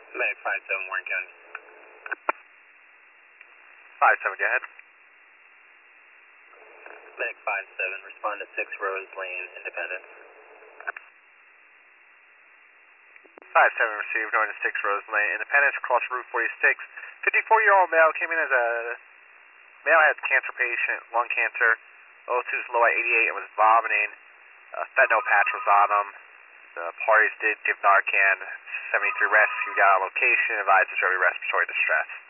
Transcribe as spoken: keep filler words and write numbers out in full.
Medic five seven, Warren County. five seven, go ahead. Medic five seven, respond to six Rose Lane, Independence. five seven received, going to six Rose Lane, Independence, across Route forty-six. fifty-four-year-old male came in as a male, has cancer patient, lung cancer. O two is low at eighty-eight and was vomiting. A fentanyl patch was on him. The parties did give Narcan. seventy-three rescue got on location, advised of early respiratory distress.